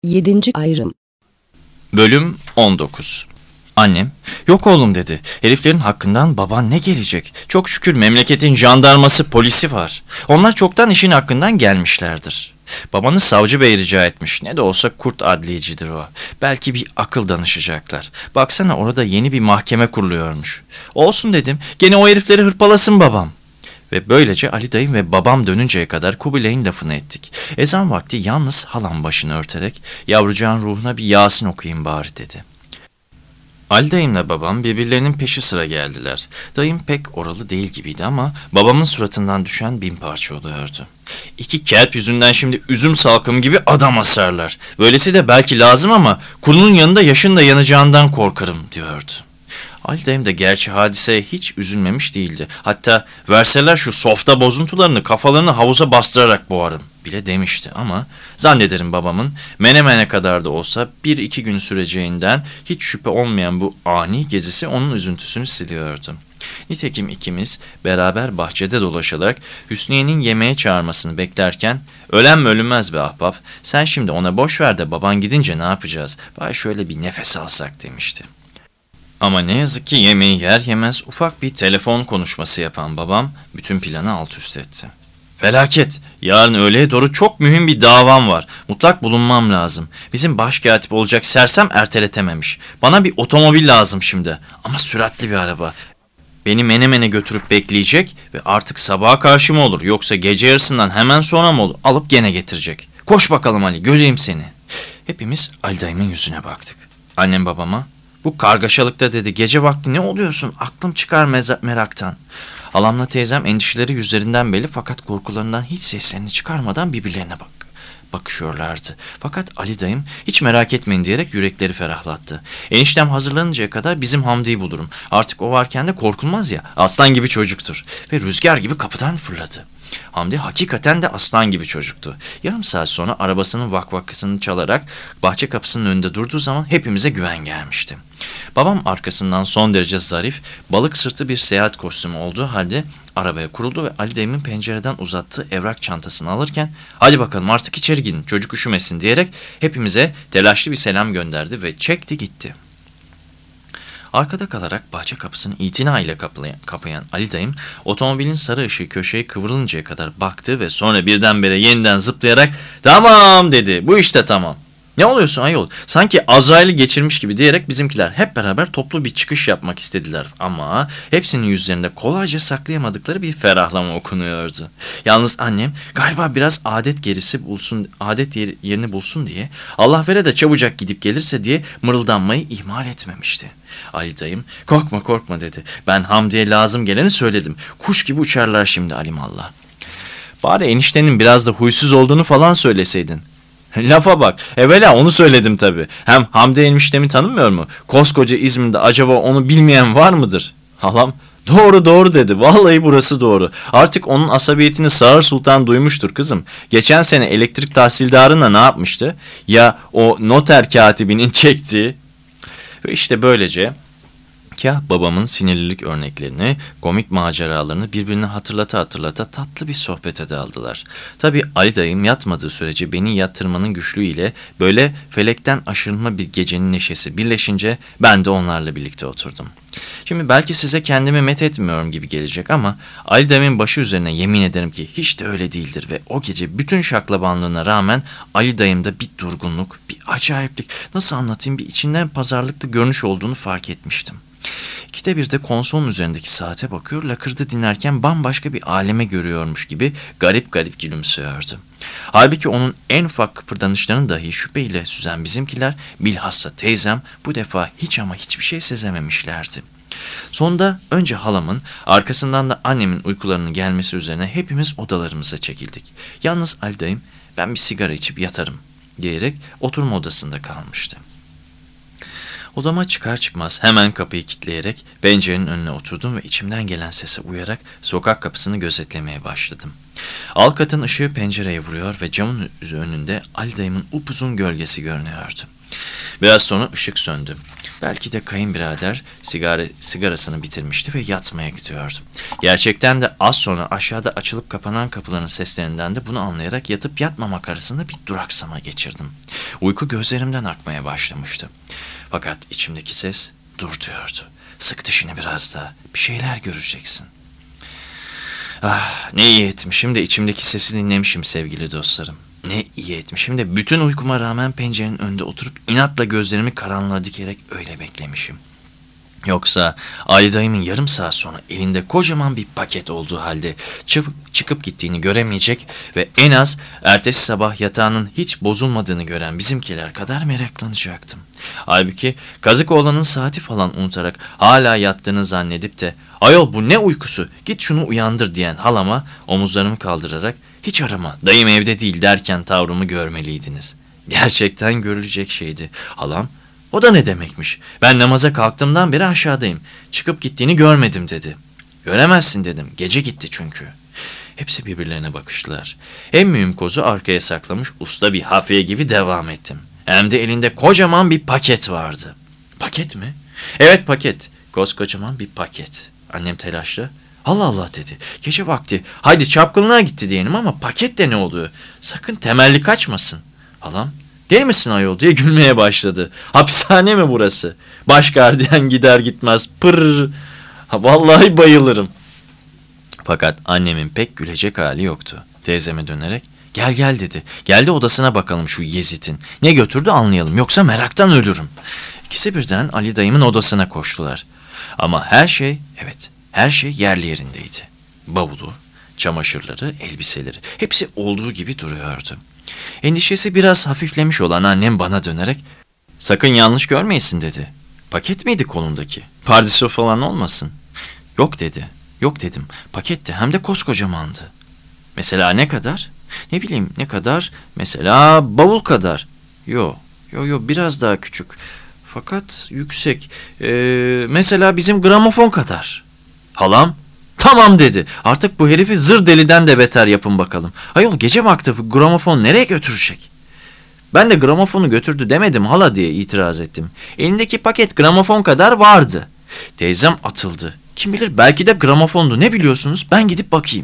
7. ayrım. Bölüm 19. Annem, "Yok oğlum," dedi. "Heriflerin hakkından baban ne gelecek? Çok şükür memleketin jandarması, polisi var. Onlar çoktan işin hakkından gelmişlerdir. Babanız savcı bey rica etmiş. Ne de olsa kurt adliyecidir o. Belki bir akıl danışacaklar. Baksana orada yeni bir mahkeme kuruluyormuş." "Olsun," dedim. "Gene o herifleri hırpalasın babam." Ve böylece Ali dayım ve babam dönünceye kadar Kubilay'ın lafını ettik. Ezan vakti yalnız halam başını örterek "Yavrucağın ruhuna bir Yasin okuyayım bari," dedi. Ali dayımla babam birbirlerinin peşi sıra geldiler. Dayım pek oralı değil gibiydi ama babamın suratından düşen bin parça oluyordu. "İki kelp yüzünden şimdi üzüm salkım gibi adam asarlar. Böylesi de belki lazım ama kurunun yanında yaşın da yanacağından korkarım," diyordu. Ali dayım da gerçi hadiseye hiç üzülmemiş değildi. Hatta "Verseler şu softa bozuntularını kafalarını havuza bastırarak boğarım," bile demişti ama zannederim babamın Menemen'e kadar da olsa 1-2 gün süreceğinden hiç şüphe olmayan bu ani gezisi onun üzüntüsünü siliyordu. Nitekim ikimiz beraber bahçede dolaşarak Hüsniye'nin yemeğe çağırmasını beklerken "Ölen mi ölünmez be ahbap, sen şimdi ona boş ver de baban gidince ne yapacağız? Bari şöyle bir nefes alsak," demişti. Ama ne yazık ki yemeği yer yemez ufak bir telefon konuşması yapan babam bütün planı alt üst etti. "Felaket, yarın öğleye doğru çok mühim bir davam var. Mutlak bulunmam lazım. Bizim başkatip olacak sersem erteletememiş. Bana bir otomobil lazım şimdi ama süratli bir araba. Beni Menemen'e götürüp bekleyecek ve artık sabaha karşı mı olur yoksa gece yarısından hemen sonra mı olur alıp gene getirecek. Koş bakalım Ali, göreyim seni." Hepimiz Ali dayımın yüzüne baktık. Annem babama "Bu kargaşalıkta," dedi, "gece vakti ne oluyorsun? Aklım çıkar meraktan." Halamla teyzem endişeleri yüzlerinden belli fakat korkularından hiç seslerini çıkarmadan birbirlerine bakışıyorlardı. Fakat Ali dayım "Hiç merak etmeyin," diyerek yürekleri ferahlattı. "Eniştem hazırlanıncaya kadar bizim Hamdi'yi bulurum. Artık o varken de korkulmaz ya, aslan gibi çocuktur." Ve rüzgar gibi kapıdan fırladı. Hamdi hakikaten de aslan gibi çocuktu. Yarım saat sonra arabasının vakvakısını çalarak bahçe kapısının önünde durduğu zaman hepimize güven gelmişti. Babam arkasından son derece zarif, balık sırtı bir seyahat kostümü olduğu halde arabaya kuruldu ve Ali dayımın pencereden uzattığı evrak çantasını alırken "Hadi bakalım artık içeri gidin, çocuk üşümesin," diyerek hepimize telaşlı bir selam gönderdi ve çekti gitti. Arkada kalarak bahçe kapısını itina ile kapayan Ali dayım otomobilin sarı ışığı köşeye kıvrılıncaya kadar baktı ve sonra birdenbire yeniden zıplayarak "Tamam," dedi, "bu işte tamam." "Ne oluyorsun ayol? Sanki Azrail'i geçirmiş gibi," diyerek bizimkiler hep beraber toplu bir çıkış yapmak istediler ama hepsinin yüzlerinde kolayca saklayamadıkları bir ferahlama okunuyordu. Yalnız annem galiba biraz adet yerini bulsun diye, Allah vere de çabucak gidip gelirse diye mırıldanmayı ihmal etmemişti. Ali dayım korkma," dedi. "Ben Hamdi'ye lazım geleni söyledim. Kuş gibi uçarlar şimdi alimallah." "Bari eniştenin biraz da huysuz olduğunu falan söyleseydin." "Lafa bak, evvela onu söyledim tabii. Hem Hamdi eniştemi tanımıyor mu? Koskoca İzmir'de acaba onu bilmeyen var mıdır?" Halam doğru," dedi. "Vallahi burası doğru. Artık onun asabiyetini Sağır Sultan duymuştur kızım. Geçen sene elektrik tahsildarına ne yapmıştı? Ya o noter katibinin çektiği." Ve işte böylece kah babamın sinirlilik örneklerini, komik maceralarını birbirine hatırlata tatlı bir sohbete daldılar. Tabii Ali dayım yatmadığı sürece beni yatırmanın güçlüğüyle böyle felekten aşırılma bir gecenin neşesi birleşince ben de onlarla birlikte oturdum. Şimdi belki size kendimi methetmiyorum gibi gelecek ama Ali dayımın başı üzerine yemin ederim ki hiç de öyle değildir ve o gece bütün şaklabanlığına rağmen Ali dayımda bir durgunluk, bir acayiplik, nasıl anlatayım, bir içinden pazarlıklı görünüş olduğunu fark etmiştim. İkide bir de konsolun üzerindeki saate bakıyor, lakırdı dinlerken bambaşka bir aleme görüyormuş gibi garip garip gülümsüyordu. Halbuki onun en ufak kıpırdanışlarını dahi şüpheyle süzen bizimkiler, bilhassa teyzem bu defa hiç ama hiçbir şey sezememişlerdi. Sonunda önce halamın, arkasından da annemin uykularının gelmesi üzerine hepimiz odalarımıza çekildik. Yalnız Ali dayım "Ben bir sigara içip yatarım," diyerek oturma odasında kalmıştı. Odama çıkar çıkmaz hemen kapıyı kilitleyerek pencerenin önüne oturdum ve içimden gelen sese uyarak sokak kapısını gözetlemeye başladım. Alt katın ışığı pencereye vuruyor ve camın önünde Ali dayımın upuzun gölgesi görünüyordu. Biraz sonra ışık söndü. Belki de kayınbirader sigarasını bitirmişti ve yatmaya gidiyordu. Gerçekten de az sonra aşağıda açılıp kapanan kapıların seslerinden de bunu anlayarak yatıp yatmamak arasında bir duraksama geçirdim. Uyku gözlerimden akmaya başlamıştı. Fakat içimdeki ses dur diyordu. Sık dişini biraz daha, bir şeyler göreceksin. Ah, ne iyi etmişim de içimdeki sesi dinlemişim sevgili dostlarım. Ne iyi etmişim de bütün uykuma rağmen pencerenin önünde oturup inatla gözlerimi karanlığa dikerek öyle beklemişim. Yoksa Ali dayımın yarım saat sonra elinde kocaman bir paket olduğu halde çıkıp gittiğini göremeyecek ve en az ertesi sabah yatağının hiç bozulmadığını gören bizimkiler kadar meraklanacaktım. Halbuki Kazıkoğlan'ın saati falan unutarak hala yattığını zannedip de "Ayol bu ne uykusu, git şunu uyandır" diyen halama omuzlarımı kaldırarak "Hiç arama, dayım evde değil" derken tavrımı görmeliydiniz. Gerçekten görülecek şeydi. Halam, "O da ne demekmiş? Ben namaza kalktığımdan beri aşağıdayım. Çıkıp gittiğini görmedim" dedi. "Göremezsin" dedim. "Gece gitti çünkü." Hepsi birbirlerine bakıştılar. En mühim kozu arkaya saklamış usta bir hafiye gibi devam ettim. Hem de elinde kocaman bir paket vardı. "Paket mi?" "Evet, paket. Koskocaman bir paket." Annem telaşla "Allah Allah" dedi. "Gece vakti. Haydi çapkınlığa gitti diyelim ama paket de ne oluyor? Sakın temelli kaçmasın." Halam, "Deli misin ayol?" diye gülmeye başladı. "Hapishane mi burası? Baş gardiyan gider gitmez pırr. Vallahi bayılırım." Fakat annemin pek gülecek hali yoktu. Teyzeme dönerek "Gel gel" dedi. "Gel de odasına bakalım şu Yezid'in. Ne götürdü anlayalım, yoksa meraktan ölürüm." İkisi birden Ali dayımın odasına koştular. Ama her şey, evet, her şey yerli yerindeydi. Bavulu, çamaşırları, elbiseleri, hepsi olduğu gibi duruyordu. Endişesi biraz hafiflemiş olan annem bana dönerek "Sakın yanlış görmeyesin" dedi. "Paket miydi kolundaki? Pardesü falan olmasın?" "Yok" dedi. "Yok" dedim. "Paketti, hem de koskocamandı." "Mesela ne kadar?" "Ne bileyim ne kadar? Mesela bavul kadar." Yo biraz daha küçük. Fakat yüksek. Mesela bizim gramofon kadar." Halam "Tamam" dedi. "Artık bu herifi zır deliden de beter yapın bakalım. Ayol gece vakti gramofon nereye götürecek?" "Ben de gramofonu götürdü demedim hala" diye itiraz ettim. "Elindeki paket gramofon kadar vardı." Teyzem atıldı. "Kim bilir, belki de gramofondu, ne biliyorsunuz? Ben gidip bakayım."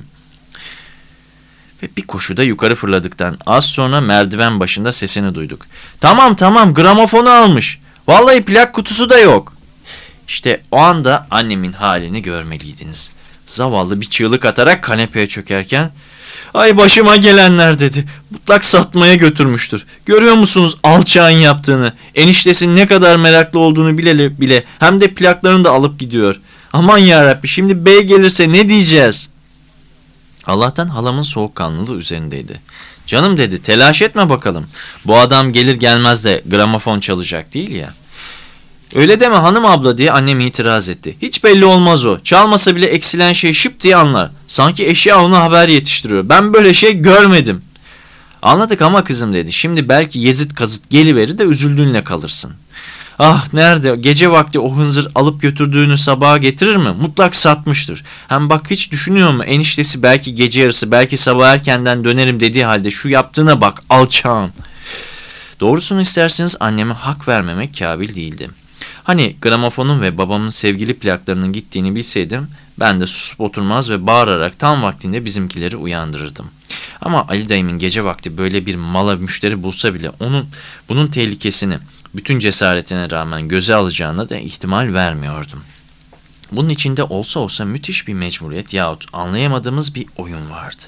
Ve bir koşuda yukarı fırladıktan az sonra merdiven başında sesini duyduk. Tamam, gramofonu almış. Vallahi plak kutusu da yok." İşte o anda annemin halini görmeliydiniz. Zavallı bir çığlık atarak kanepeye çökerken "Ay başıma gelenler" dedi. "Mutlak satmaya götürmüştür. Görüyor musunuz alçağın yaptığını? Eniştesinin ne kadar meraklı olduğunu bile hem de plaklarını da alıp gidiyor. Aman yarabbi, şimdi bey gelirse ne diyeceğiz?" Allah'tan halamın soğukkanlılığı üzerindeydi. "Canım" dedi, "telaş etme bakalım. Bu adam gelir gelmez de gramofon çalacak değil ya." "Öyle deme hanım abla" diye annem itiraz etti. "Hiç belli olmaz o. Çalmasa bile eksilen şey şıp diye anlar. Sanki eşya ona haber yetiştiriyor. Ben böyle şey görmedim." "Anladık ama kızım" dedi. "Şimdi belki Yezid kazıt geliverir de üzüldüğünle kalırsın." "Ah nerede? Gece vakti o hınzır alıp götürdüğünü sabaha getirir mi? Mutlak satmıştır. Hem bak, hiç düşünüyor mu? Eniştesi belki gece yarısı, belki sabah erkenden dönerim dediği halde şu yaptığına bak alçağın." Doğrusunu isterseniz anneme hak vermemek kabil değildi. Hani gramofonun ve babamın sevgili plaklarının gittiğini bilseydim ben de susup oturmaz ve bağırarak tam vaktinde bizimkileri uyandırırdım. Ama Ali dayımın gece vakti böyle bir mala müşteri bulsa bile bunun tehlikesini bütün cesaretine rağmen göze alacağına da ihtimal vermiyordum. Bunun içinde olsa müthiş bir mecburiyet yahut anlayamadığımız bir oyun vardı.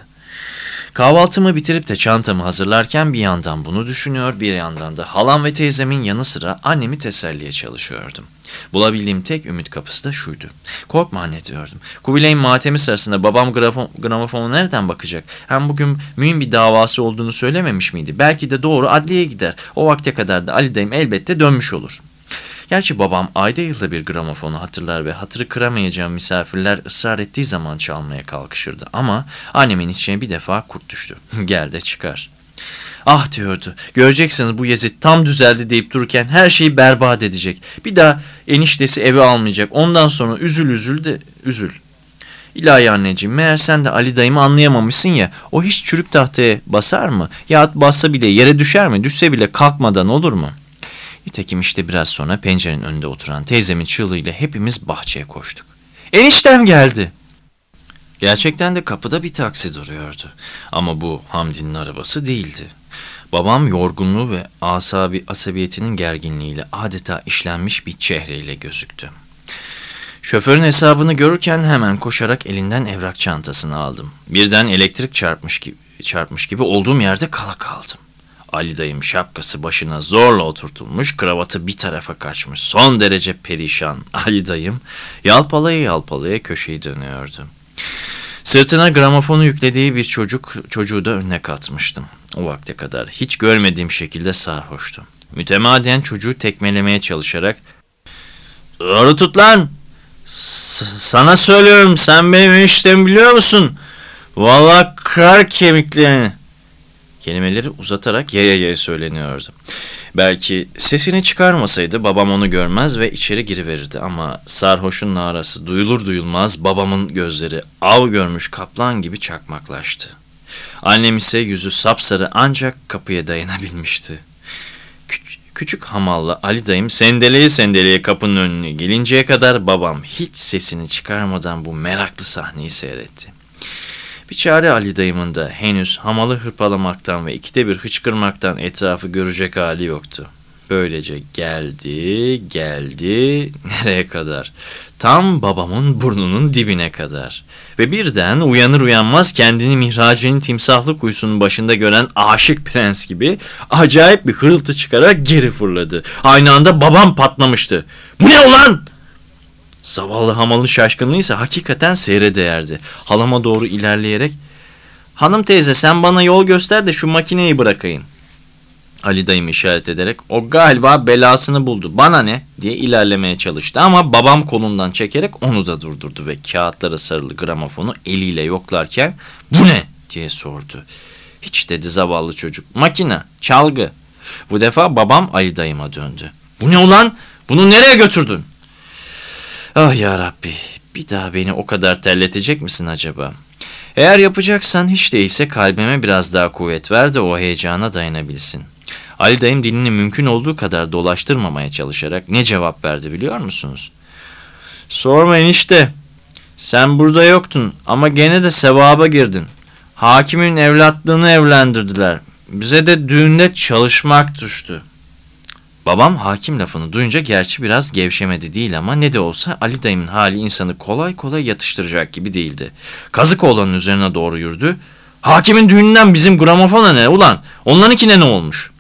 Kahvaltımı bitirip de çantamı hazırlarken bir yandan bunu düşünüyor, bir yandan da halam ve teyzemin yanı sıra annemi teselliye çalışıyordum. Bulabildiğim tek ümit kapısı da şuydu. "Korkma anne" diyordum. "Kubilay'ın matemi sırasında babam gramofona nereden bakacak? Hem bugün mühim bir davası olduğunu söylememiş miydi? Belki de doğru adliyeye gider. O vakte kadar da Ali dayım elbette dönmüş olur." Gerçi babam ayda yılda bir gramofonu hatırlar ve hatırı kıramayacağım misafirler ısrar ettiği zaman çalmaya kalkışırdı. Ama annemin içine bir defa kurt düştü. Gel de çıkar. Ah diyordu, göreceksiniz bu Yezid tam düzeldi deyip dururken her şeyi berbat edecek. Bir daha eniştesi eve almayacak. Ondan sonra üzül de üzül. İlahi anneciğim, meğer sen de Ali dayımı anlayamamışsın ya. O hiç çürük tahtaya basar mı? Ya bassa bile yere düşer mi? Düşse bile kalkmadan olur mu? Nitekim işte biraz sonra pencerenin önünde oturan teyzemin çığlığıyla hepimiz bahçeye koştuk. Eniştem geldi. Gerçekten de kapıda bir taksi duruyordu. Ama bu Hamdi'nin arabası değildi. Babam yorgunluğu ve asabiyetinin gerginliğiyle adeta işlenmiş bir çehreyle gözüktü. Şoförün hesabını görürken hemen koşarak elinden evrak çantasını aldım. Birden elektrik çarpmış gibi olduğum yerde kala kaldım. Ali dayım şapkası başına zorla oturtulmuş, kravatı bir tarafa kaçmış. Son derece perişan Ali dayım yalpalaya köşeyi dönüyordu. Sırtına gramofonu yüklediği bir çocuğu da önüne katmıştım. O vakte kadar hiç görmediğim şekilde sarhoştu. Mütemadiyen çocuğu tekmelemeye çalışarak "Doğru tut lan! Sana söylüyorum, sen benim eniştemi biliyor musun? Vallahi kırar kemiklerini." Kelimeleri uzatarak yaya söyleniyordu. Belki sesini çıkarmasaydı babam onu görmez ve içeri giriverirdi ama sarhoşun narası duyulur duyulmaz babamın gözleri av görmüş kaplan gibi çakmaklaştı. Annem ise yüzü sapsarı ancak kapıya dayanabilmişti. Küçük hamalla Ali dayım sendeleye kapının önüne gelinceye kadar babam hiç sesini çıkarmadan bu meraklı sahneyi seyretti. Bir çare Ali dayımın da henüz hamalı hırpalamaktan ve ikide bir hıçkırmaktan etrafı görecek hali yoktu. Böylece geldi, nereye kadar? Tam babamın burnunun dibine kadar. Ve birden uyanır uyanmaz kendini mihracının timsahlı kuyusunun başında gören aşık prens gibi acayip bir hırıltı çıkarak geri fırladı. Aynı anda babam patlamıştı. "Bu ne ulan?" Zavallı hamalın şaşkınlığı ise hakikaten seyre değerdi. Halama doğru ilerleyerek "Hanım teyze, sen bana yol göster de şu makineyi bırakayım." Ali dayım işaret ederek "O galiba belasını buldu, bana ne?" diye ilerlemeye çalıştı ama babam kolundan çekerek onu da durdurdu ve kağıtlara sarılı gramofonu eliyle yoklarken "Bu ne?" diye sordu. "Hiç," dedi zavallı çocuk. "Makine, çalgı." Bu defa babam Ali dayıma döndü. "Bu ne ulan? Bunu nereye götürdün?" Ah ya Rabbi, bir daha beni o kadar terletecek misin acaba? Eğer yapacaksan hiç değilse kalbime biraz daha kuvvet ver de o heyecana dayanabilsin. Ali dayım dilini mümkün olduğu kadar dolaştırmamaya çalışarak ne cevap verdi biliyor musunuz? "Sorma enişte, sen burada yoktun ama gene de sevaba girdin. Hakimin evlatlığını evlendirdiler. Bize de düğünde çalışmak düştü." Babam hakim lafını duyunca gerçi biraz gevşemedi değil ama ne de olsa Ali dayımın hali insanı kolay kolay yatıştıracak gibi değildi. Kazık oğlanın üzerine doğru yürüdü. "Hakimin düğününden bizim gramofona ne ulan? Onlarınkine ne olmuş?"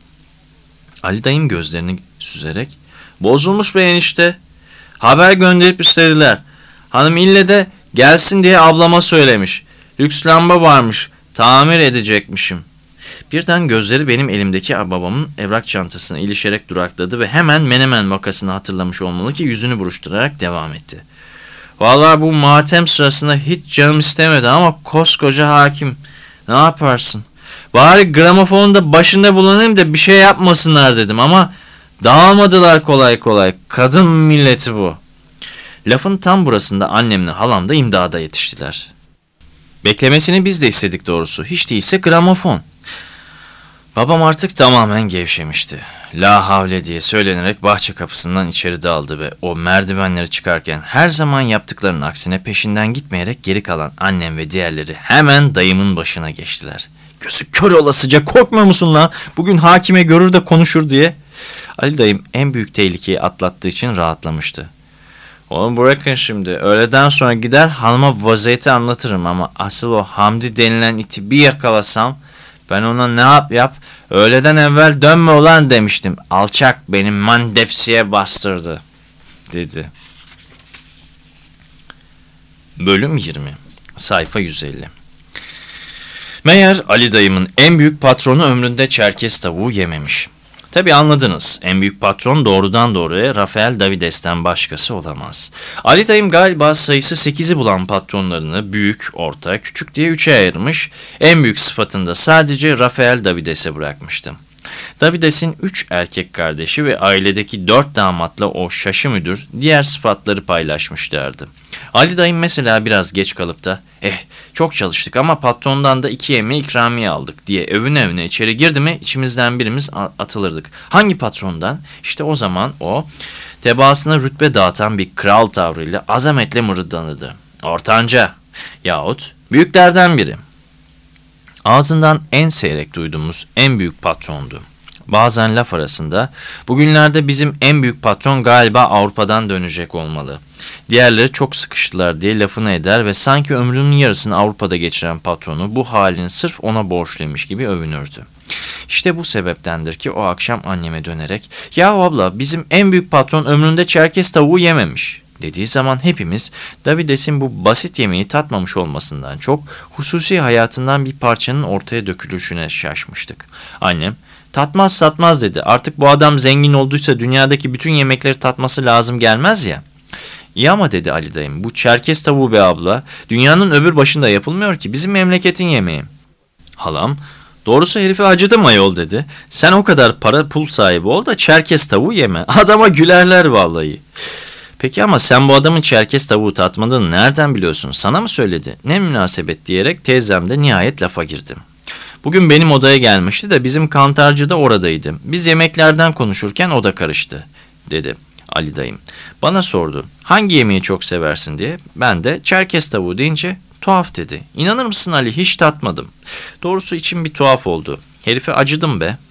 Ali dayım gözlerini süzerek "Bozulmuş be enişte. Haber gönderip istediler. Hanım ille de gelsin diye ablama söylemiş. Lüks lamba varmış. Tamir edecekmişim." Birden gözleri benim elimdeki babamın evrak çantasına ilişerek durakladı ve hemen Menemen vakasını hatırlamış olmalı ki yüzünü buruşturarak devam etti. "Vallahi bu matem sırasında hiç canım istemedi ama koskoca hakim. Ne yaparsın? Bari gramofonu da başında bulanayım da bir şey yapmasınlar dedim ama dağılmadılar kolay kolay. Kadın milleti bu." Lafın tam burasında annemle halam da imdada yetiştiler. Beklemesini biz de istedik doğrusu. Hiç değilse gramofon. Babam artık tamamen gevşemişti. "La havle" diye söylenerek bahçe kapısından içeri daldı ve o merdivenleri çıkarken her zaman yaptıklarının aksine peşinden gitmeyerek geri kalan annem ve diğerleri hemen dayımın başına geçtiler. "Gözü kör olasıca korkmuyor musun lan? Bugün hakime görür de konuşur" diye. Ali dayım en büyük tehlikeyi atlattığı için rahatlamıştı. "Oğlum bırakın şimdi. Öğleden sonra gider hanıma vaziyeti anlatırım ama asıl o Hamdi denilen iti bir yakalasam ben ona ne yap öğleden evvel dönme ulan demiştim. Alçak benim mandepsiye bastırdı," dedi. Bölüm 20 Sayfa 150 Meğer Ali dayımın en büyük patronu ömründe çerkez tavuğu yememiş. Tabii anladınız. En büyük patron doğrudan doğruya Rafael Davides'ten başkası olamaz. Ali dayım galiba sayısı 8'i bulan patronlarını büyük, orta, küçük diye 3'e ayırmış. En büyük sıfatını da sadece Rafael Davides'e bırakmıştı. Davides'in 3 erkek kardeşi ve ailedeki 4 damatla o şaşı müdür diğer sıfatları paylaşmışlardı. Ali dayım mesela biraz geç kalıp da çok çalıştık ama patrondan da 2 yemeği ikramiye aldık diye övüne övüne içeri girdi mi içimizden birimiz atılırdık. Hangi patrondan? İşte o zaman o tebaasına rütbe dağıtan bir kral tavrıyla azametle mırıldanırdı. Ortanca yahut büyüklerden biri. Ağzından en seyrek duyduğumuz en büyük patrondu. Bazen laf arasında, bugünlerde bizim en büyük patron galiba Avrupa'dan dönecek olmalı. Diğerleri çok sıkıştılar diye lafını eder ve sanki ömrünün yarısını Avrupa'da geçiren patronu bu halini sırf ona borçluymuş gibi övünürdü. İşte bu sebeptendir ki o akşam anneme dönerek, "Ya abla, bizim en büyük patron ömründe Çerkes tavuğu yememiş." dediği zaman hepimiz Davides'in bu basit yemeği tatmamış olmasından çok hususi hayatından bir parçanın ortaya dökülüşüne şaşmıştık. Annem, tatmaz dedi. Artık bu adam zengin olduysa dünyadaki bütün yemekleri tatması lazım gelmez ya. İyi ama dedi Ali dayım, bu Çerkes tavuğu be abla, dünyanın öbür başında yapılmıyor ki, bizim memleketin yemeği. Halam, doğrusu herife acıdım ayol dedi. Sen o kadar para pul sahibi ol da Çerkes tavuğu yeme. Adama gülerler vallahi. Peki ama sen bu adamın Çerkes tavuğu tatmadığını nereden biliyorsun? Sana mı söyledi? Ne münasebet diyerek teyzem de nihayet lafa girdi. Bugün benim odaya gelmişti de bizim kantarcı da oradaydı. Biz yemeklerden konuşurken o da karıştı, dedi Ali dayım. Bana sordu, hangi yemeği çok seversin diye. Ben de Çerkes tavuğu deyince tuhaf dedi. İnanır mısın Ali, hiç tatmadım. Doğrusu içim bir tuhaf oldu. Herife acıdım be.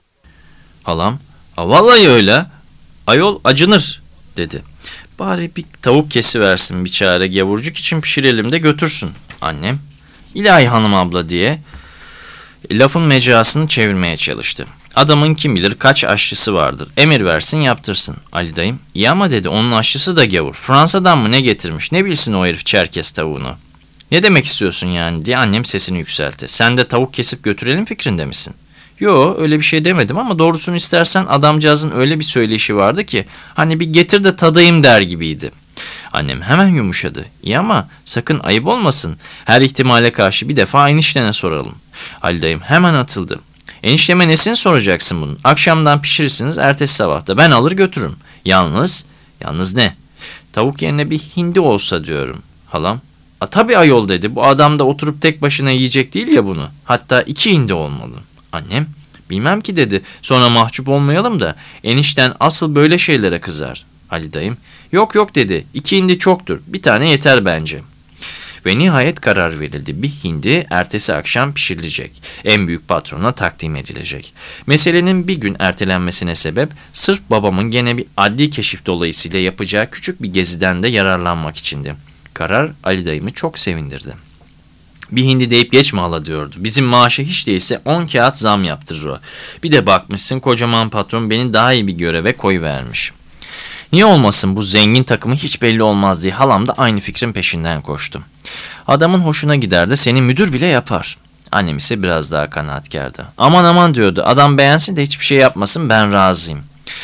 Halam, vallahi öyle. Ayol acınır, dedi. Bari bir tavuk kesiversin bir çare, gavurcuk için pişirelim de götürsün. Annem, ilahi hanım abla diye lafın mecrasını çevirmeye çalıştı. Adamın kim bilir kaç aşçısı vardır. Emir versin yaptırsın. Ali dayım, iyi ama dedi, onun aşçısı da gavur. Fransa'dan mı ne getirmiş, ne bilsin o herif Çerkes tavuğunu. Ne demek istiyorsun yani diye annem sesini yükseltti. Sen de tavuk kesip götürelim fikrinde misin? Yo, öyle bir şey demedim ama doğrusunu istersen adamcağızın öyle bir söyleyişi vardı ki hani bir getir de tadayım der gibiydi. Annem hemen yumuşadı. İyi ama sakın ayıp olmasın. Her ihtimale karşı bir defa eniştene soralım. Ali dayım hemen atıldı. Enişteme nesini soracaksın bunun? Akşamdan pişirirsiniz, ertesi sabahta ben alır götürürüm. Yalnız ne? Tavuk yerine bir hindi olsa diyorum. Halam, tabii ayol dedi. Bu adam da oturup tek başına yiyecek değil ya bunu. Hatta 2 hindi olmalı. Annem, bilmem ki dedi. Sonra mahcup olmayalım da enişten asıl böyle şeylere kızar. Ali dayım, yok dedi. 2 hindi çoktur. Bir tane yeter bence. Ve nihayet karar verildi. Bir hindi ertesi akşam pişirilecek. En büyük patrona takdim edilecek. Meselenin bir gün ertelenmesine sebep sırf babamın gene bir adli keşif dolayısıyla yapacağı küçük bir geziden de yararlanmak içindi. Karar Ali dayımı çok sevindirdi. Bir hindi deyip geçme hala diyordu. Bizim maaşı hiç değilse 10 kağıt zam yaptırır o. Bir de bakmışsın kocaman patron beni daha iyi bir göreve koyuvermiş. Niye olmasın, bu zengin takımı hiç belli olmaz diye halam da aynı fikrin peşinden koştu. Adamın hoşuna gider de seni müdür bile yapar. Annem ise biraz daha kanaatkardı. Aman diyordu, adam beğensin de hiçbir şey yapmasın, ben razıyım.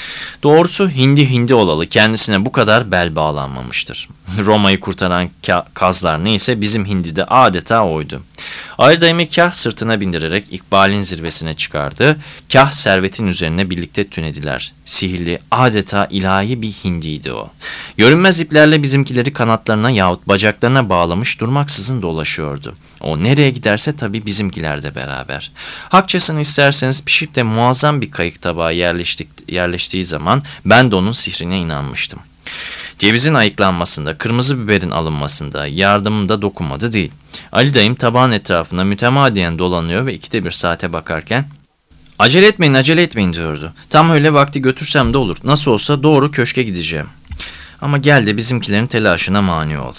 Doğrusu hindi olalı kendisine bu kadar bel bağlanmamıştır. Roma'yı kurtaran kazlar neyse bizim hindi de adeta oydu. Ali dayımı kah sırtına bindirerek ikbalin zirvesine çıkardı, kah servetin üzerine birlikte tünediler. Sihirli, adeta ilahi bir hindiydi o. Görünmez iplerle bizimkileri kanatlarına yahut bacaklarına bağlamış durmaksızın dolaşıyordu. O nereye giderse tabii bizimkiler de beraber. Hakçasını isterseniz pişip de muazzam bir kayık tabağı yerleştiği zaman ben de onun sihrine inanmıştım. Cevizin ayıklanmasında, kırmızı biberin alınmasında yardımında dokunmadı değil. Ali dayım tabağın etrafında mütemadiyen dolanıyor ve 2'de 1 saate bakarken acele etmeyin diyordu. Tam öyle vakti götürsem de olur. Nasıl olsa doğru köşke gideceğim. Ama gel de bizimkilerin telaşına mani oldu.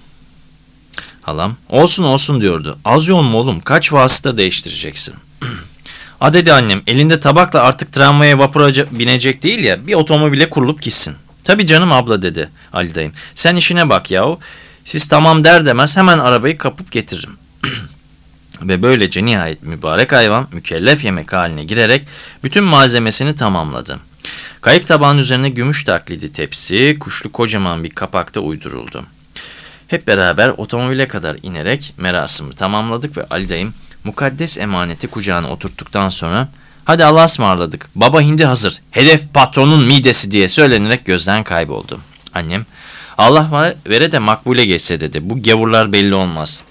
Halam, olsun diyordu. Az yoğun mu oğlum? Kaç vasıta değiştireceksin? Dedi annem, elinde tabakla artık tramvaya vapura binecek değil ya, bir otomobile kurulup gitsin. Tabii canım abla dedi Ali dayım. Sen işine bak yahu. Siz tamam der demez hemen arabayı kapıp getiririm. Ve böylece nihayet mübarek hayvan mükellef yemek haline girerek bütün malzemesini tamamladı. Kayık tabağının üzerine gümüş taklidi tepsi, kuşlu kocaman bir kapakta uyduruldu. Hep beraber otomobile kadar inerek merasımı tamamladık ve Ali dayım mukaddes emaneti kucağına oturttuktan sonra "Hadi Allah'a ısmarladık, baba hindi hazır, hedef patronun midesi" diye söylenerek gözden kayboldu. Annem, "Allah vere de makbule geçse" dedi. "Bu gavurlar belli olmaz."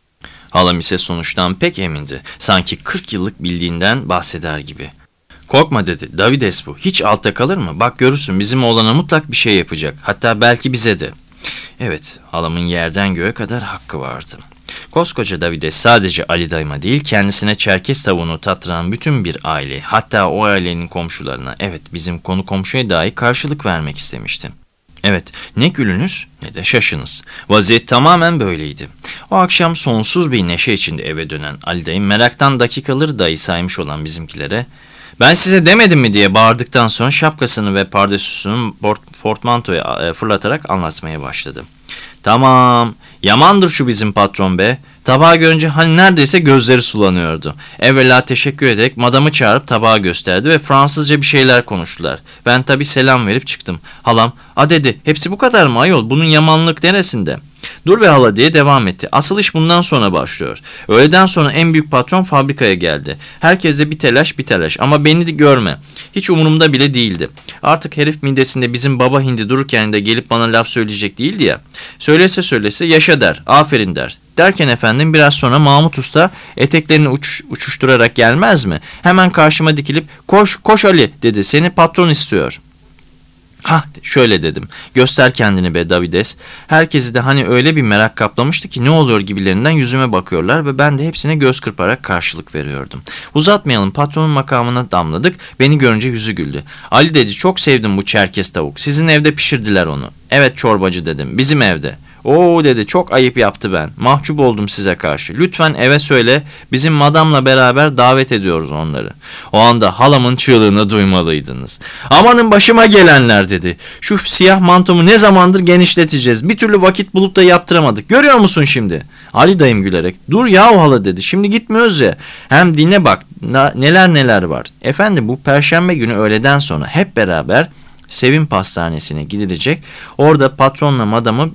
Halam ise sonuçtan pek emindi. Sanki 40 yıllık bildiğinden bahseder gibi. "Korkma" dedi. "Davides bu. Hiç altta kalır mı? Bak görürsün, bizim oğlana mutlak bir şey yapacak. Hatta belki bize de." Evet, halamın yerden göğe kadar hakkı vardı. Koskoca Davides sadece Ali dayıma değil, kendisine Çerkes tavuğunu tattıran bütün bir aile, hatta o ailenin komşularına, evet bizim konu komşuya dahi karşılık vermek istemişti. Evet, ne gülünüz ne de şaşınız. Vaziyet tamamen böyleydi. O akşam sonsuz bir neşe içinde eve dönen Ali dayım meraktan dakikaları dahi saymış olan bizimkilere "Ben size demedim mi?" diye bağırdıktan sonra şapkasını ve pardesüsünü portmantoya fırlatarak anlatmaya başladı. "Tamam, yamandır şu bizim patron be." Tabağı görünce hani neredeyse gözleri sulanıyordu. Evvela teşekkür ederek madamı çağırıp tabağı gösterdi ve Fransızca bir şeyler konuştular. Ben tabii selam verip çıktım. Halam, "A" dedi, "hepsi bu kadar mı ayol? Bunun yamanlık neresinde?" "Dur be hala" diye devam etti. "Asıl iş bundan sonra başlıyor." Öğleden sonra en büyük patron fabrikaya geldi. Herkes de bir telaş ama beni de görme. Hiç umurumda bile değildi. Artık herif midesinde bizim baba hindi dururken de gelip bana laf söyleyecek değildi ya. Söylese yaşa der, aferin der. Derken efendim biraz sonra Mahmut Usta eteklerini uçuşturarak gelmez mi? Hemen karşıma dikilip koş Ali" dedi, "seni patron istiyor." "Hah" şöyle dedim, "göster kendini be Davides." Herkesi de hani öyle bir merak kaplamıştı ki ne oluyor gibilerinden yüzüme bakıyorlar ve ben de hepsine göz kırparak karşılık veriyordum. Uzatmayalım, patronun makamına damladık. Beni görünce yüzü güldü. "Ali" dedi, "çok sevdim bu Çerkes tavuk. Sizin evde pişirdiler onu." "Evet çorbacı" dedim, "bizim evde." "Oo" dedi, "çok ayıp yaptı ben. Mahcup oldum size karşı. Lütfen eve söyle, bizim madamla beraber davet ediyoruz onları." O anda halamın çığlığını duymalıydınız. "Amanın başıma gelenler" dedi. "Şu siyah mantomu ne zamandır genişleteceğiz. Bir türlü vakit bulup da yaptıramadık. Görüyor musun şimdi?" Ali dayım gülerek, "Dur yahu hala" dedi. "Şimdi gitmiyoruz ya. Hem dinle bak neler var. Efendim bu perşembe günü öğleden sonra hep beraber Sevim Pastanesi'ne gidilecek. Orada patronla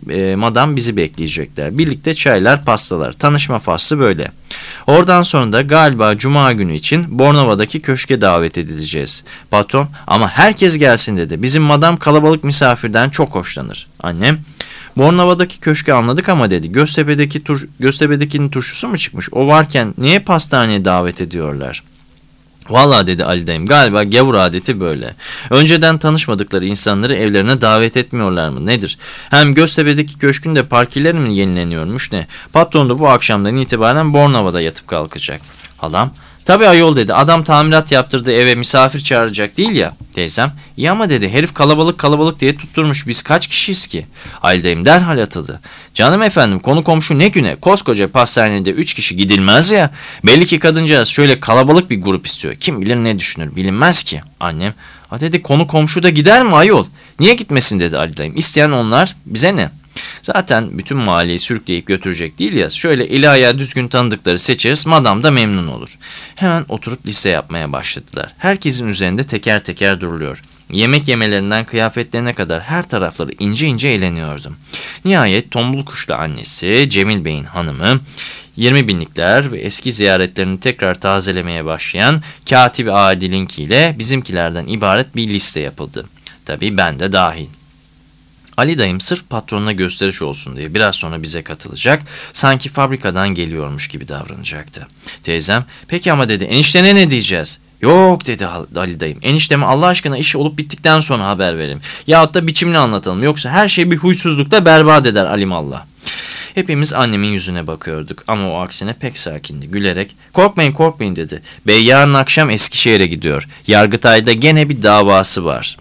madam bizi bekleyecekler. Birlikte çaylar, pastalar. Tanışma faslı böyle. Oradan sonra da galiba cuma günü için Bornova'daki köşke davet edileceğiz. Patron, "Ama herkes gelsin" dedi. "Bizim madam kalabalık misafirden çok hoşlanır." Annem, "Bornova'daki köşke anladık ama" dedi. Göztepe'dekinin turşusu mu çıkmış? O varken niye pastaneye davet ediyorlar?" "Vallahi" dedi Ali dayım, "galiba gavur adeti böyle. Önceden tanışmadıkları insanları evlerine davet etmiyorlar mı nedir? Hem Göztepe'deki köşkün de parkeleri mi yenileniyormuş ne? Patron da bu akşamdan itibaren Bornova'da yatıp kalkacak." Halam, "Tabii ayol" dedi, "adam tamirat yaptırdı, eve misafir çağıracak değil ya." Teyzem, "İyi ama" dedi, "herif kalabalık diye tutturmuş, biz kaç kişiyiz ki?" Ali dayım derhal atıldı. "Canım efendim, konu komşu ne güne, koskoca pastanede 3 kişi gidilmez ya. Belli ki kadıncağız şöyle kalabalık bir grup istiyor. Kim bilir ne düşünür, bilinmez ki." Annem, "Ha" dedi, "konu komşu da gider mi ayol? Niye gitmesin?" dedi Ali dayım. "İsteyen onlar, bize ne? Zaten bütün mahalleyi sürükleyip götürecek değil ya. Şöyle eli ayağı düzgün tanıdıkları seçeriz, madam da memnun olur." Hemen oturup liste yapmaya başladılar. Herkesin üzerinde teker teker duruluyor. Yemek yemelerinden kıyafetlerine kadar her tarafları ince ince eğleniyordum. Nihayet tombul kuşlu annesi, Cemil Bey'in hanımı, 20 binlikler ve eski ziyaretlerini tekrar tazelemeye başlayan Katip Adil'inkiyle bizimkilerden ibaret bir liste yapıldı. Tabii ben de dahil. Ali dayım sırf patronuna gösteriş olsun diye biraz sonra bize katılacak, sanki fabrikadan geliyormuş gibi davranacaktı. Teyzem, "Peki ama" dedi, "eniştene ne diyeceğiz?" "Yok" dedi Ali dayım, "enişteme Allah aşkına iş olup bittikten sonra haber verelim. Yahut da biçimli anlatalım, yoksa her şey bir huysuzlukla berbat eder alimallah." Hepimiz annemin yüzüne bakıyorduk ama o aksine pek sakindi. Gülerek, korkmayın" dedi. "Bey yarın akşam Eskişehir'e gidiyor. Yargıtay'da gene bir davası var."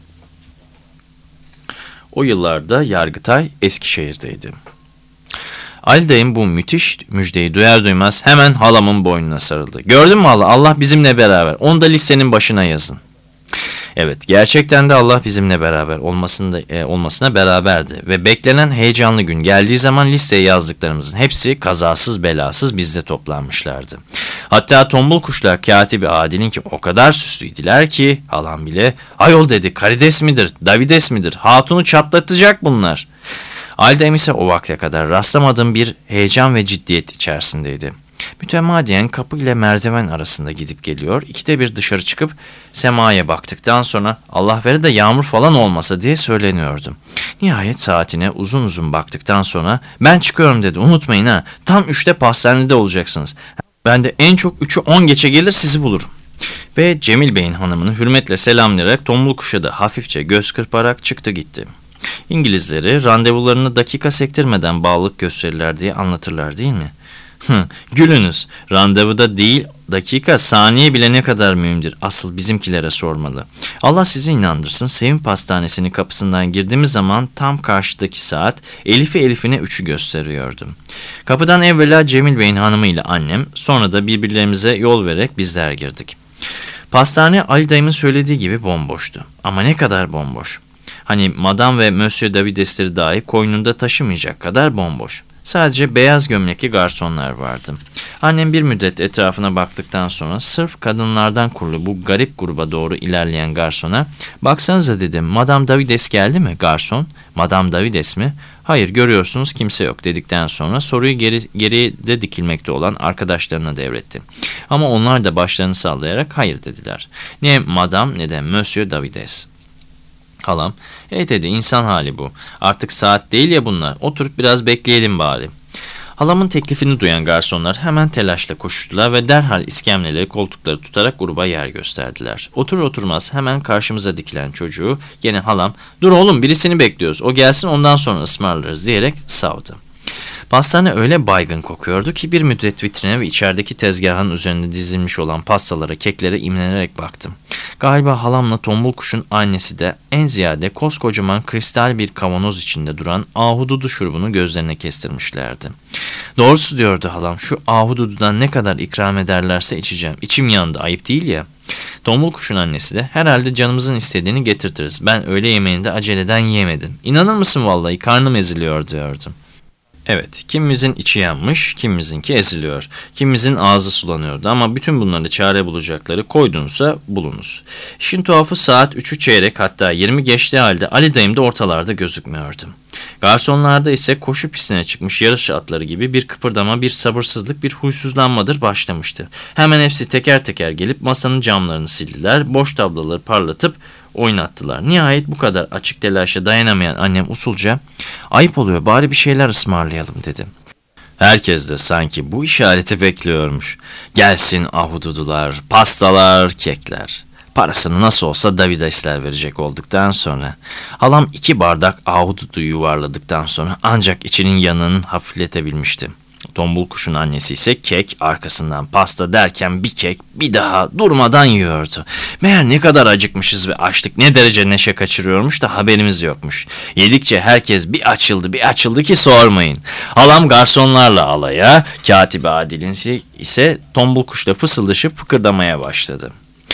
O yıllarda Yargıtay Eskişehir'deydi. Ali dayım bu müthiş müjdeyi duyar duymaz hemen halamın boynuna sarıldı. "Gördün mü hala, Allah bizimle beraber. Onu da listenin başına yazın." Evet, gerçekten de Allah bizimle beraber olmasına beraberdi ve beklenen heyecanlı gün geldiği zaman listeye yazdıklarımızın hepsi kazasız belasız bizde toplanmışlardı. Hatta tombul kuşlar Katibi Adil'inki o kadar süslüydüler ki halam bile "Ayol" dedi, "Karides midir, Davides midir? Hatunu çatlatacak bunlar." Aldem ise o vakte kadar rastlamadığım bir heyecan ve ciddiyet içerisindeydi. Mütemadiyen kapı ile merdiven arasında gidip geliyor, ikide bir dışarı çıkıp semaya baktıktan sonra "Allah vere de yağmur falan olmasa" diye söyleniyordum. Nihayet saatine uzun uzun baktıktan sonra "Ben çıkıyorum" dedi, "Unutmayın ha, tam 3'te pastanede olacaksınız. Ben de en çok 3'ü 10 geçe gelir sizi bulurum." Ve Cemil Bey'in hanımını hürmetle selamlayarak tombul kuşa da hafifçe göz kırparak çıktı gitti. İngilizleri randevularını dakika sektirmeden bağlılık gösterirler diye anlatırlar değil mi? Gülünüz. Randevuda değil, dakika, saniye bile ne kadar mühimdir. Asıl bizimkilere sormalı. Allah sizi inandırsın, Sevim Pastanesi'nin kapısından girdiğimiz zaman tam karşıdaki saat Elif'ine 3'ü gösteriyordu. Kapıdan evvela Cemil Bey'in hanımıyla annem, sonra da birbirlerimize yol vererek bizler girdik. Pastane Ali dayımın söylediği gibi bomboştu. Ama ne kadar bomboş. Hani Madame ve Monsieur Davides'leri dahi koynunda taşımayacak kadar bomboş. Sadece beyaz gömlekli garsonlar vardı. Annem bir müddet etrafına baktıktan sonra sırf kadınlardan kurulu bu garip gruba doğru ilerleyen garsona "Baksanıza" dedim, "Madame Davides geldi mi?" Garson, "Madame Davides mi?" "Hayır, görüyorsunuz kimse yok" dedikten sonra soruyu geride dikilmekte olan arkadaşlarına devretti. Ama onlar da başlarını sallayarak hayır dediler. Ne Madame ne de Monsieur Davides. Halam, dedi, insan hali bu. Artık saat değil ya bunlar. Oturup biraz bekleyelim bari. Halamın teklifini duyan garsonlar hemen telaşla koştular ve derhal iskemleleri, koltukları tutarak gruba yer gösterdiler. Oturur oturmaz hemen karşımıza dikilen çocuğu gene halam, "Dur oğlum, birisini bekliyoruz. O gelsin, ondan sonra ısmarlarız" diyerek savdı. Pastane öyle baygın kokuyordu ki bir müddet vitrine ve içerideki tezgahın üzerinde dizilmiş olan pastalara, keklere imrenerek baktım. Galiba halamla tombul kuşun annesi de en ziyade koskocaman kristal bir kavanoz içinde duran ahududu şurubunu gözlerine kestirmişlerdi. "Doğrusu" diyordu halam, "şu ahudududan ne kadar ikram ederlerse içeceğim. İçim yandı, ayıp değil ya." Tombul kuşun annesi de "Herhalde canımızın istediğini getirtiriz. Ben öğle yemeğini de aceleden yemedim. İnanır mısın vallahi karnım eziliyor" diyordu. Evet, kimimizin içi yanmış, kimimizinki eziliyor, kimimizin ağzı sulanıyordu ama bütün bunları çare bulacakları koydunuzsa bulunuz. İşin tuhafı saat 3'ü çeyrek, hatta 20 geçtiği halde Ali dayım da ortalarda gözükmüyordu. Garsonlarda ise koşu pistine çıkmış yarış atları gibi bir kıpırdama, bir sabırsızlık, bir huysuzlanmadır başlamıştı. Hemen hepsi teker teker gelip masanın camlarını sildiler, boş tabloları parlatıp oynattılar. Nihayet bu kadar açık telaşa dayanamayan annem usulca "Ayıp oluyor, bari bir şeyler ısmarlayalım" dedi. Herkes de sanki bu işareti bekliyormuş. Gelsin ahududular, pastalar, kekler. Parasını nasıl olsa Davides'ler verecek olduktan sonra. Halam 2 bardak ahududu yuvarladıktan sonra ancak içinin yanını hafifletebilmişti. Tombul kuşun annesi ise kek, arkasından pasta derken bir kek, bir daha durmadan yiyordu. Meğer ne kadar acıkmışız ve açlık ne derece neşe kaçırıyormuş da haberimiz yokmuş. Yedikçe herkes bir açıldı ki sormayın. Halam garsonlarla alaya, Katibi Adil'in ise tombul kuşla fısıldaşıp fıkırdamaya başladı.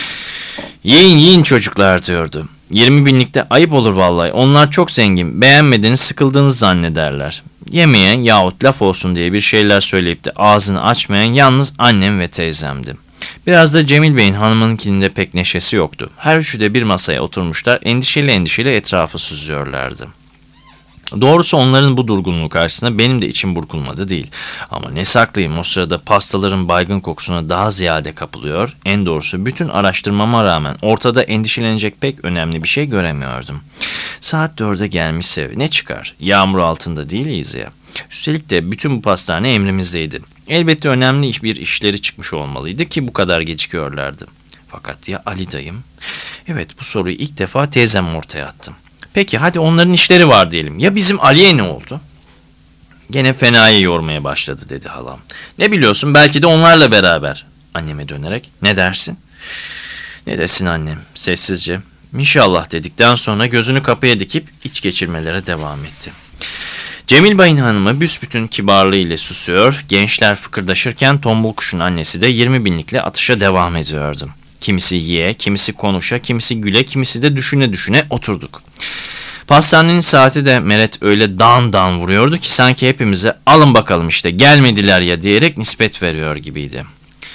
Yiyin çocuklar" diyordu. 20 binlikte ayıp olur vallahi. Onlar çok zengin. Beğenmediğiniz, sıkıldığınız zannederler. Yemeyen yahut laf olsun diye bir şeyler söyleyip de ağzını açmayan yalnız annem ve teyzemdi. Biraz da Cemil Bey'in hanımınkinin de pek neşesi yoktu. Her üçü de bir masaya oturmuşlar, endişeli etrafı süzüyorlardı. Doğrusu onların bu durgunluğu karşısında benim de içim burkulmadı değil. Ama ne saklayayım, o sırada pastaların baygın kokusuna daha ziyade kapılıyor. En doğrusu bütün araştırmama rağmen ortada endişelenecek pek önemli bir şey göremiyordum. Saat 4'e gelmişse ne çıkar? Yağmur altında değiliz ya. Üstelik de bütün bu pastane emrimizdeydi. Elbette önemli bir işleri çıkmış olmalıydı ki bu kadar gecikiyorlardı. Fakat ya Ali dayım? Evet, bu soruyu ilk defa teyzem ortaya attı. Peki hadi onların işleri var diyelim. Ya bizim Ali'ye ne oldu? Gene fenayı yormaya başladı dedi halam. Ne biliyorsun, belki de onlarla beraber. Anneme dönerek ne dersin? Ne desin annem sessizce. İnşallah dedikten sonra gözünü kapıya dikip iç geçirmelere devam etti. Cemil Bey'in hanımı büsbütün kibarlığı ile susuyor, gençler fıkırdaşırken tombul kuşun annesi de 20 binlikle atışa devam ediyordu. Kimisi yiye, kimisi konuşa, kimisi güle, kimisi de düşüne düşüne oturduk. Pastanenin saati de Meret öyle dan vuruyordu ki sanki hepimize alın bakalım işte gelmediler ya diyerek nispet veriyor gibiydi.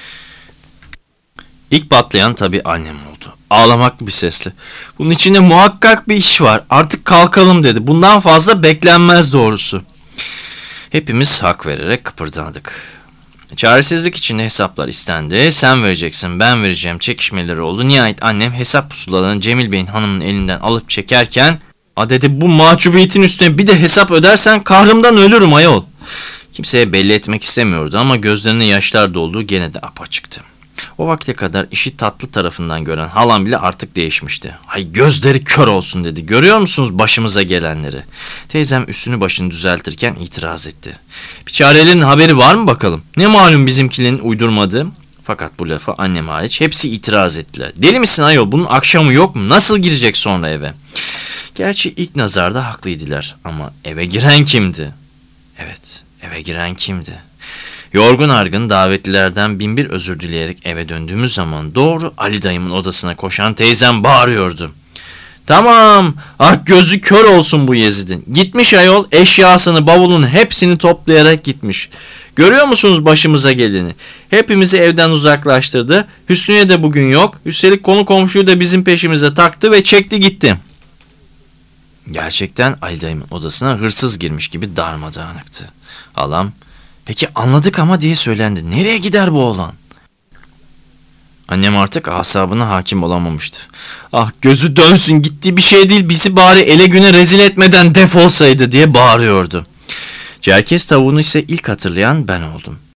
İlk patlayan tabii annem oldu. Ağlamaklı bir sesle. Bunun içinde muhakkak bir iş var. Artık kalkalım dedi. Bundan fazla beklenmez doğrusu. Hepimiz hak vererek kıpırdadık. Çaresizlik içinde hesaplar istendi. Sen vereceksin, ben vereceğim çekişmeleri oldu. Nihayet annem hesap pusulalarını Cemil Bey'in hanımının elinden alıp çekerken dedi bu mahcubiyetin üstüne bir de hesap ödersen kahrımdan ölürüm ayol. Kimseye belli etmek istemiyordu ama gözlerine yaşlar dolduğu gene de apaçıktı. O vakte kadar işi tatlı tarafından gören halam bile artık değişmişti. Ay gözleri kör olsun dedi. Görüyor musunuz başımıza gelenleri? Teyzem üstünü başını düzeltirken itiraz etti. Bir çarelerin haberi var mı bakalım? Ne malum bizimkinin uydurmadığı? Fakat bu lafa annem hariç hepsi itiraz ettiler. Deli misin ayol? Bunun akşamı yok mu? Nasıl girecek sonra eve? Gerçi ilk nazarda haklıydılar ama eve giren kimdi? Evet, eve giren kimdi? Yorgun argın davetlilerden bin bir özür dileyerek eve döndüğümüz zaman doğru Ali dayımın odasına koşan teyzem bağırıyordu. Tamam, gözü kör olsun bu Yezid'in. Gitmiş ayol, eşyasını, bavulun hepsini toplayarak gitmiş. Görüyor musunuz başımıza geleni? Hepimizi evden uzaklaştırdı. Hüsnü'ye de bugün yok. Üstelik konu komşuyu da bizim peşimize taktı ve çekti gitti. Gerçekten Ali dayımın odasına hırsız girmiş gibi darmadağınıktı. Halam, peki anladık ama diye söylendi. Nereye gider bu oğlan? Annem artık asabına hakim olamamıştı. Gözü dönsün gittiği bir şey değil bizi bari ele güne rezil etmeden defolsaydı diye bağırıyordu. Çerkez tavuğunu ise ilk hatırlayan ben oldum.